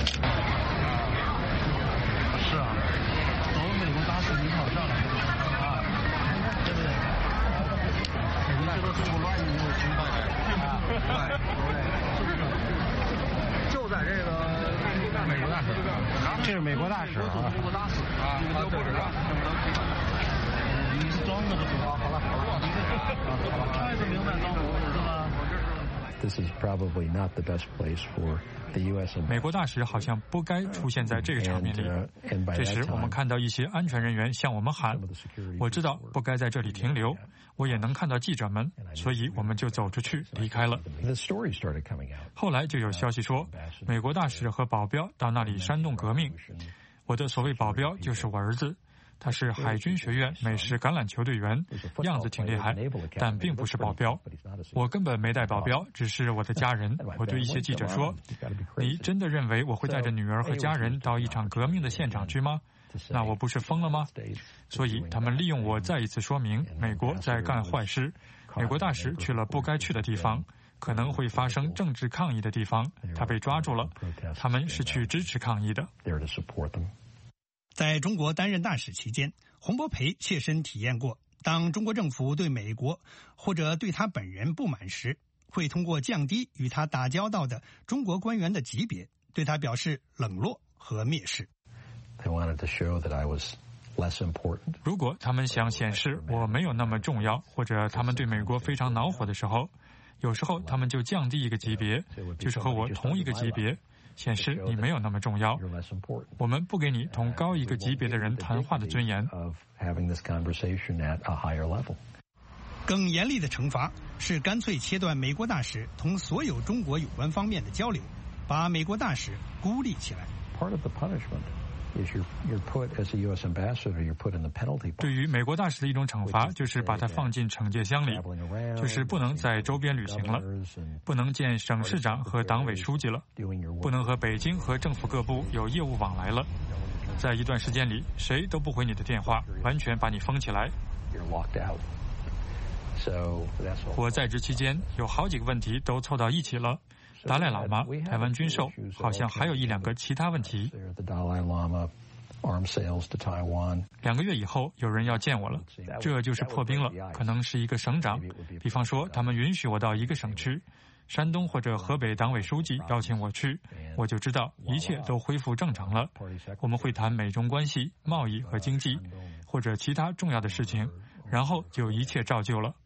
是啊，走美国大使，你好上来啊，对不对？你这个中国乱，你有情况来，是不是？就在这个美国大使， 这是美国大使啊， 美国大使啊，对是吧？你是装的不是吧？好了，看着明白装是吧 ？This is probably not the best place for the U.S. 美国大使好像不该出现在这个场面里。这时我们看到一些安全人员向我们喊，我知道不该在这里停留，我也能看到记者们，所以我们就走出去离开了。后来就有消息说，美国大使和保镖到那里煽动革命。我的所谓保镖就是我儿子， 他是海军学院美式橄榄球队员，样子挺厉害，但并不是保镖。我根本没带保镖，只是我的家人。我对一些记者说：“你真的认为我会带着女儿和家人到一场革命的现场去吗？那我不是疯了吗？”所以他们利用我再一次说明美国在干坏事，美国大使去了不该去的地方，可能会发生政治抗议的地方，他被抓住了，他们是去支持抗议的。 在中国担任大使期间，洪博培切身体验过，当中国政府对美国或者对他本人不满时，会通过降低与他打交道的中国官员的级别，对他表示冷落和蔑视。 如果他们想显示我没有那么重要，或者他们对美国非常恼火的时候，有时候他们就降低一个级别，就是和我同一个级别，显示你没有那么重要。我们不给你同高一个级别的人谈话的尊严。 更严厉的惩罚是干脆切断美国大使同所有中国有关方面的交流，把美国大使孤立起来。 对于美国大使的一种惩罚，就是把他放进惩戒箱里，就是不能在周边旅行了，不能见省市长和党委书记了，不能和北京和政府各部有业务往来了。在一段时间里，谁都不回你的电话，完全把你封起来。我在职期间有好几个问题都凑到一起了，达赖喇嘛、台湾军售，好像还有一两个其他问题。2个月以后，有人要见我了，这就是破冰了，可能是一个省长，比方说他们允许我到一个省区，山东或者河北党委书记邀请我去，我就知道一切都恢复正常了。我们会谈美中关系、贸易和经济，或者其他重要的事情，然后就一切照旧了。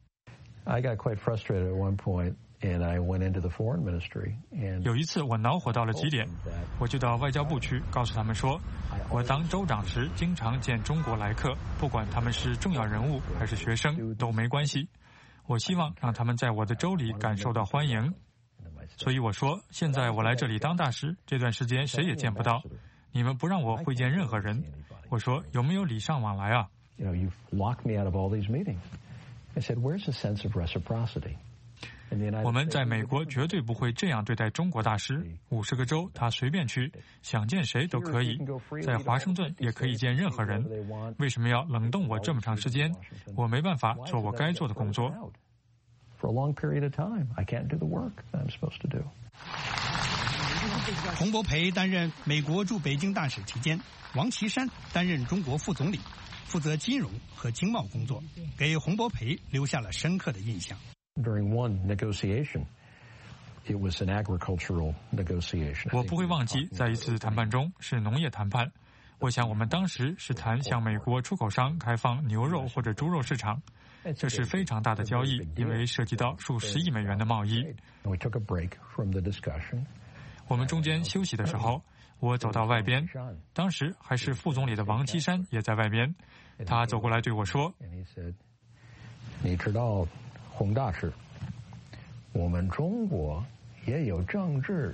有一次我恼火到了极点，我就到外交部去告诉他们说，我当州长时经常见中国来客，不管他们是重要人物还是学生都没关系，我希望让他们在我的州里感受到欢迎。所以我说，现在我来这里当大使，这段时间谁也见不到，你们不让我会见任何人。我说，有没有礼尚往来啊？我们在美国绝对不会这样对待中国大使，50个州他随便去，想见谁都可以，在华盛顿也可以见任何人。为什么要冷冻我这么长时间？我没办法做我该做的工作。 洪博培担任美国驻北京大使期间，王岐山担任中国副总理，负责金融和经贸工作，给洪博培留下了深刻的印象。 我不会忘记，在一次谈判中是农业谈判，我想我们当时是谈向美国出口商开放牛肉或者猪肉市场，这是非常大的交易，因为涉及到数十亿美元的贸易。我们中间休息的时候，我走到外边，当时还是副总理的王岐山也在外边，他走过来对我说， 你知道洪大使，我们中国也有政治。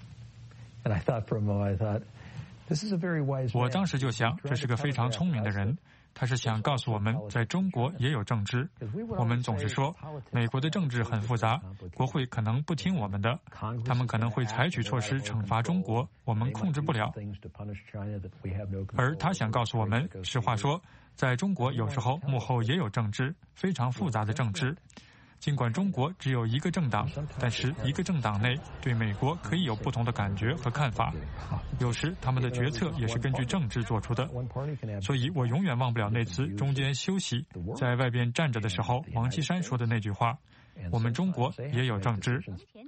我当时就想，这是个非常聪明的人，他是想告诉我们，在中国也有政治。我们总是说，美国的政治很复杂，国会可能不听我们的，他们可能会采取措施惩罚中国，我们控制不了。而他想告诉我们，实话说，在中国有时候幕后也有政治，非常复杂的政治。尽管中国只有一个政党，但是一个政党内对美国可以有不同的感觉和看法，有时他们的决策也是根据政治做出的。所以我永远忘不了那次中间休息在外边站着的时候，王岐山说的那句话，我们中国也有政治。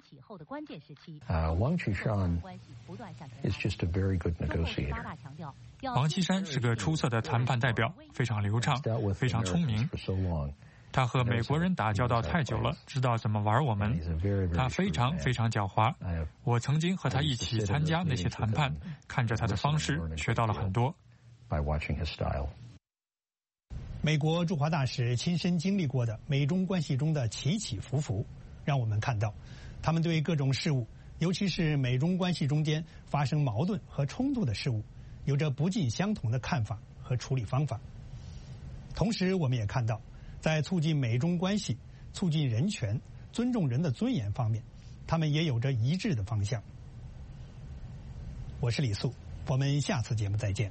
王岐山 is just a very good negotiator. 王岐山是个出色的谈判代表，非常流畅，非常聪明。他和美国人打交道太久了，知道怎么玩我们。他非常非常狡猾。我曾经和他一起参加那些谈判，看着他的方式，学到了很多。 美国驻华大使亲身经历过的美中关系中的起起伏伏，让我们看到他们对各种事物，尤其是美中关系中间发生矛盾和冲突的事物，有着不尽相同的看法和处理方法。 同时，我们也看到，在促进美中关系、促进人权、尊重人的尊严方面，他们也有着一致的方向。我是李素，我们下次节目再见。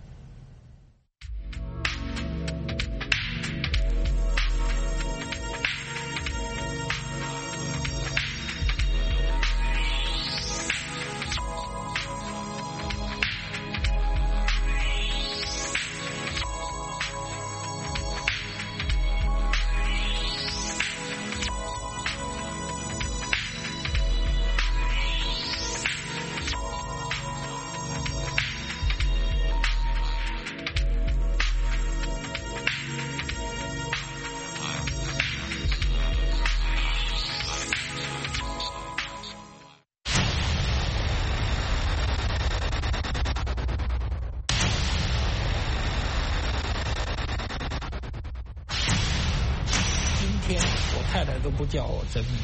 太太都不叫我真名。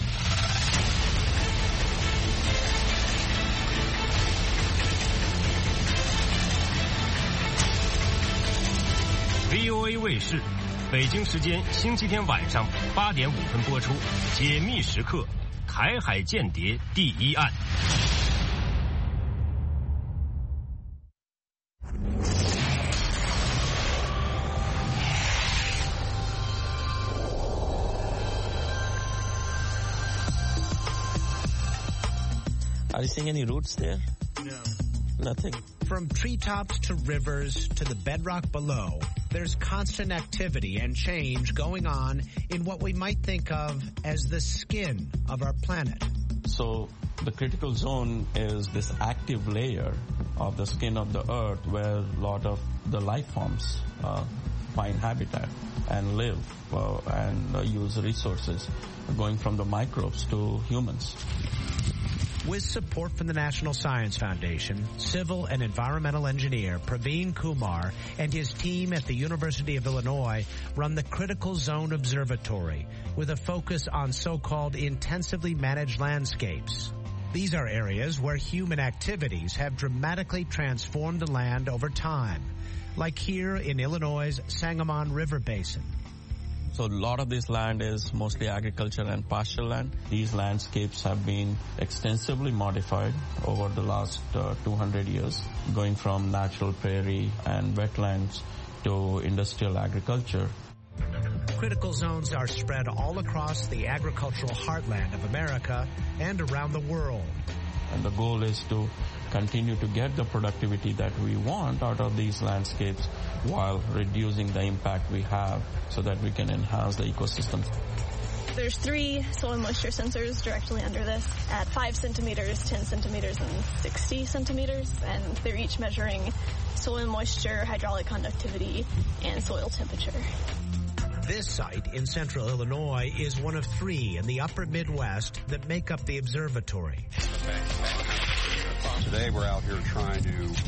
VOA 卫视，北京时间星期天晚上8点5分播出《解密时刻》台海间谍第1案。 Are you seeing any roots there? No. Nothing. From treetops to rivers to the bedrock below, there's constant activity and change going on in what we might think of as the skin of our planet. So the critical zone is this active layer of the skin of the Earth where a lot of the life forms find habitat and live and use resources, going from the microbes to humans. With support from the National Science Foundation, civil and environmental engineer Praveen Kumar and his team at the University of Illinois run the Critical Zone Observatory with a focus on so-called intensively managed landscapes. These are areas where human activities have dramatically transformed the land over time, like here in Illinois' Sangamon River Basin. So a lot of this land is mostly agriculture and pasture land. These landscapes have been extensively modified over the last 200 years, going from natural prairie and wetlands to industrial agriculture. Critical zones are spread all across the agricultural heartland of America and around the world. And the goal is to continue to get the productivity that we want out of these landscapes while reducing the impact we have so that we can enhance the ecosystem. There's 3 soil moisture sensors directly under this at 5 centimeters, 10 centimeters, and 60 centimeters, and they're each measuring soil moisture, hydraulic conductivity, and soil temperature. This site in central Illinois is one of 3 in the upper Midwest that make up the observatory. Today we're out here trying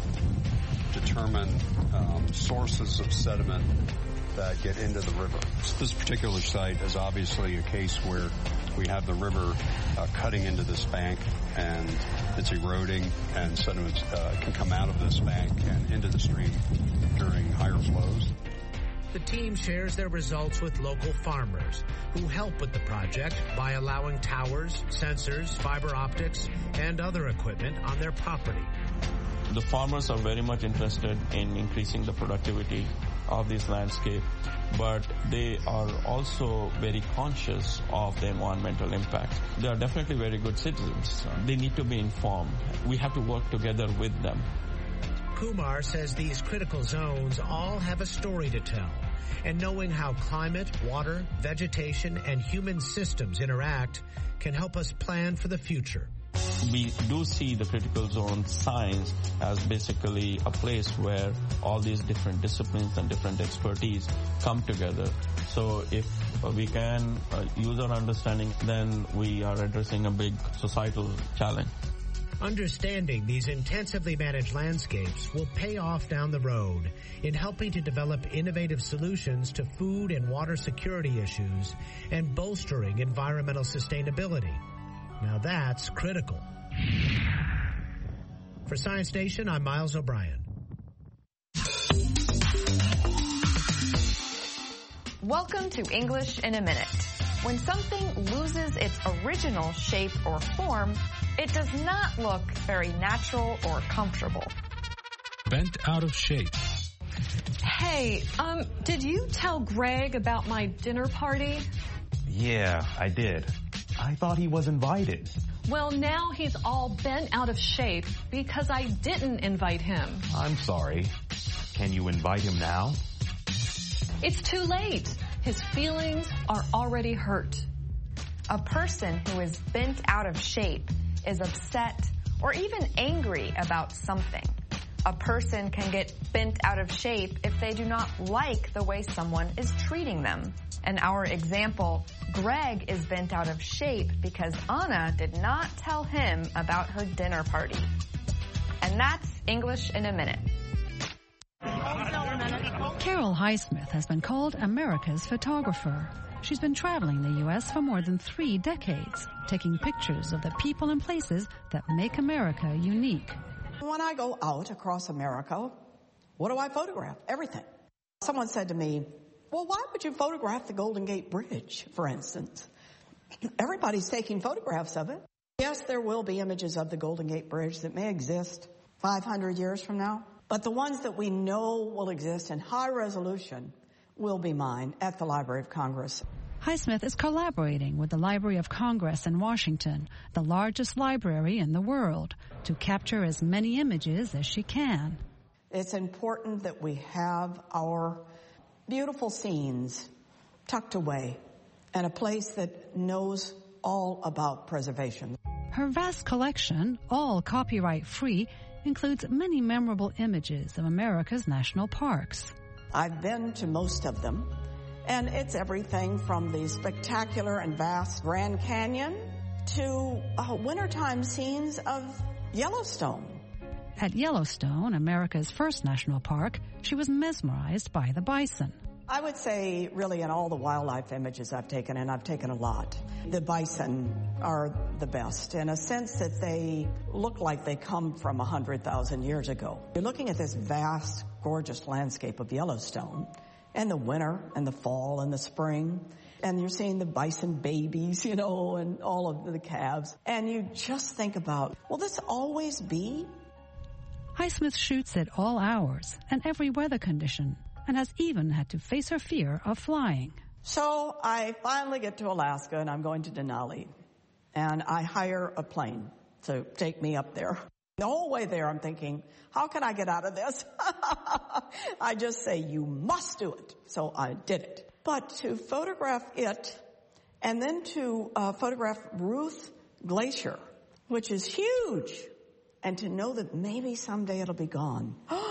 to determine sources of sediment that get into the river. This particular site is obviously a case where we have the river cutting into this bank and it's eroding, and sediments can come out of this bank and into the stream during higher flows. The team shares their results with local farmers who help with the project by allowing towers, sensors, fiber optics, and other equipment on their property. The farmers are very much interested in increasing the productivity of this landscape, but they are also very conscious of the environmental impact. They are definitely very good citizens. They need to be informed. We have to work together with them. Kumar says these critical zones all have a story to tell, and knowing how climate, water, vegetation, and human systems interact can help us plan for the future. We do see the critical zone science as basically a place where all these different disciplines and different expertise come together. So if we can use our understanding, then we are addressing a big societal challenge. Understanding these intensively managed landscapes will pay off down the road in helping to develop innovative solutions to food and water security issues and bolstering environmental sustainability. Now that's critical. For Science Nation, I'm Miles O'Brien. Welcome to English in a Minute. When something loses its original shape or form, it does not look very natural or comfortable. Bent out of shape. Hey, did you tell Greg about my dinner party? Yeah, I did. I thought he was invited. Well, now he's all bent out of shape because I didn't invite him. I'm sorry. Can you invite him now? It's too late. His feelings are already hurt. A person who is bent out of shape is upset or even angry about something. A person can get bent out of shape if they do not like the way someone is treating them. In our example, Greg is bent out of shape because Anna did not tell him about her dinner party. And that's English in a Minute. Carol Highsmith has been called America's photographer. She's been traveling the U.S. for more than 3 decades, taking pictures of the people and places that make America unique. When I go out across America, what do I photograph? Everything. Someone said to me, well, why would you photograph the Golden Gate Bridge, for instance? Everybody's taking photographs of it. Yes, there will be images of the Golden Gate Bridge that may exist 500 years from now, but the ones that we know will exist in high resolution will be mine at the Library of Congress. Highsmith is collaborating with the Library of Congress in Washington, the largest library in the world, to capture as many images as she can. It's important that we have our beautiful scenes tucked away and a place that knows all about preservation. Her vast collection, all copyright-free, includes many memorable images of America's national parks. I've been to most of them, and it's everything from the spectacular and vast Grand Canyon to wintertime scenes of Yellowstone. At Yellowstone, America's first national park, she was mesmerized by the bison. I would say, really, in all the wildlife images I've taken, and I've taken a lot, the bison are the best in a sense that they look like they come from 100,000 years ago. You're looking at this vast, gorgeous landscape of Yellowstone, and the winter and the fall and the spring, and you're seeing the bison babies, and all of the calves, and you just think about, will this always be? Highsmith shoots at all hours and every weather condition, and has even had to face her fear of flying. So I finally get to Alaska, and I'm going to Denali, and I hire a plane to take me up there. The whole way there, I'm thinking, how can I get out of this? I just say, you must do it. So I did it. But to photograph it, and then to photograph Ruth Glacier, which is huge, and to know that maybe someday it'll be gone.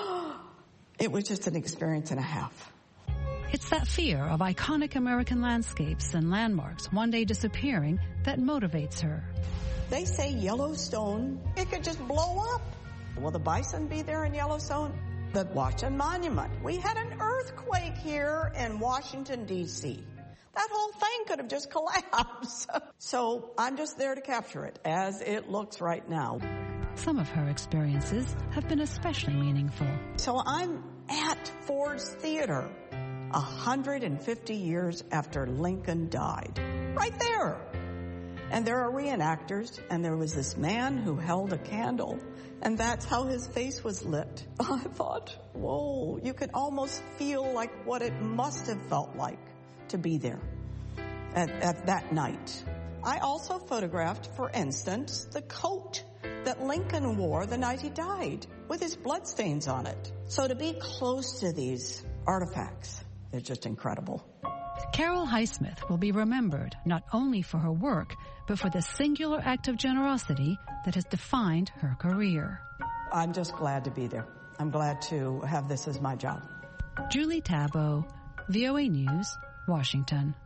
It was just an experience and a half. It's that fear of iconic American landscapes and landmarks one day disappearing that motivates her. They say Yellowstone, it could just blow up. Will the bison be there in Yellowstone? The Washington Monument. We had an earthquake here in Washington, D.C. That whole thing could have just collapsed. So I'm just there to capture it as it looks right now. Some of her experiences have been especially meaningful. So I'm at Ford's Theater 150 years after Lincoln died. Right there. And there are reenactors, and there was this man who held a candle, and that's how his face was lit. I thought, whoa, you could almost feel like what it must have felt like to be there at that night. I also photographed, for instance, the coat that Lincoln wore the night he died, with his bloodstains on it. So to be close to these artifacts, they're just incredible. Carol Highsmith will be remembered not only for her work, but for the singular act of generosity that has defined her career. I'm just glad to be there. I'm glad to have this as my job. Julie Tabo, VOA News, Washington.